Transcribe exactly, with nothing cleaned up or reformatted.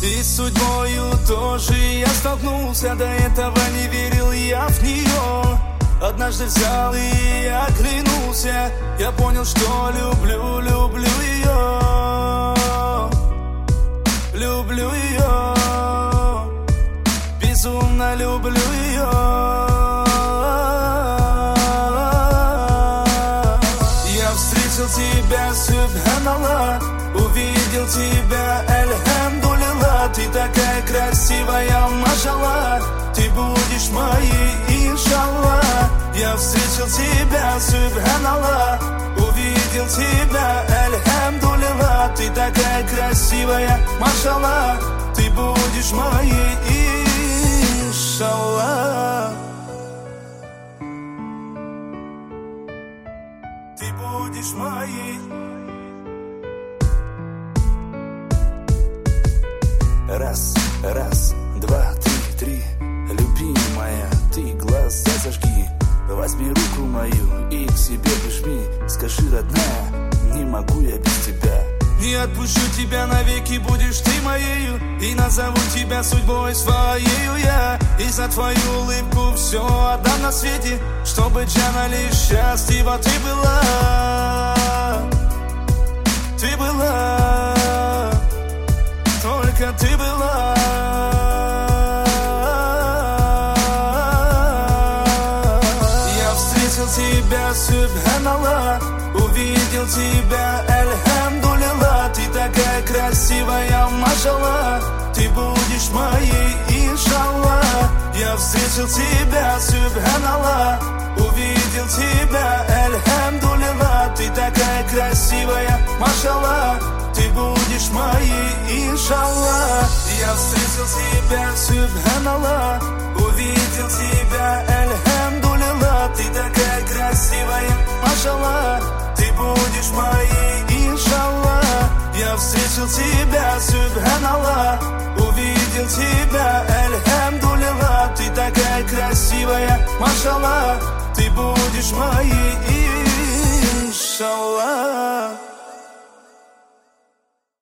И с судьбою тоже я столкнулся. До этого не верил я в нее. Однажды взял и оглянулся. Я понял, что люблю, люблю ее. Люблю ее. Безумно люблю ее. Я встретил тебя, субханаллах. Увидел тебя, эльхамдулилла. Ты такая красивая, машаллах. Ты будешь моей, иншаллах. Я встретил тебя, субханаллах. Увидел тебя, эльхамдулилла. Ты такая красивая, машаллах. Ты будешь моей, иншаллах. Ты будешь моей. Раз, раз, два, три, три. Любимая, ты глаза зажги. Возьми руку мою и к себе прижми. Скажи, родная, не могу я без тебя. Не отпущу тебя навеки, будешь ты моею. И назову тебя судьбой своею я. И за твою улыбку все отдам на свете. Чтобы Джана лишь счастлива ты была. Ты была. Только ты была. Я встретил тебя, субханаллах. Увидел тебя, эльхамдулилла. Ты такая красивая, машаллах. Ты будешь моей, иншаллах. Я встретил тебя, субханаллах. Увидел тебя, эльхамдулилла. Ты такая красивая, машаллах. Ты будешь моей, иншаллах. Я встретил тебя, субханаллах. Увидел тебя, эльхамдулилла. Ты такая красивая, машаллах. Ты будешь моей, иншаллах. Я встретил тебя, субханаллах. Увидел тебя, эльхамдулилла. Ты такая красивая, машаллах. Ты будешь моей, иншаллах.